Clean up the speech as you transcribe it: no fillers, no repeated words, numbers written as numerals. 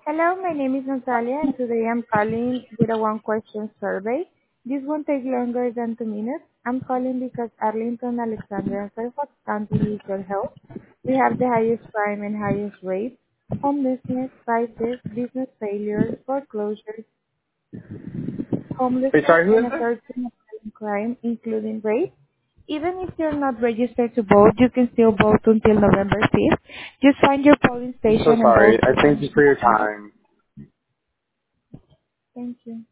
Hello, my name is Natalia, and today I'm calling with a one-question survey. This won't take longer than 2 minutes. I'm calling because Arlington, Alexandria, and Fairfax County needs your help. We have the highest crime and highest rates, homelessness, crisis, business failure, foreclosures, Hey, homelessness, sorry, who and is a this? certain crime, including rape. Even if you're not registered to vote, you can still vote until November 5th. Just find your polling I'm so station and vote sorry. I thank you for your now. time. Thank you.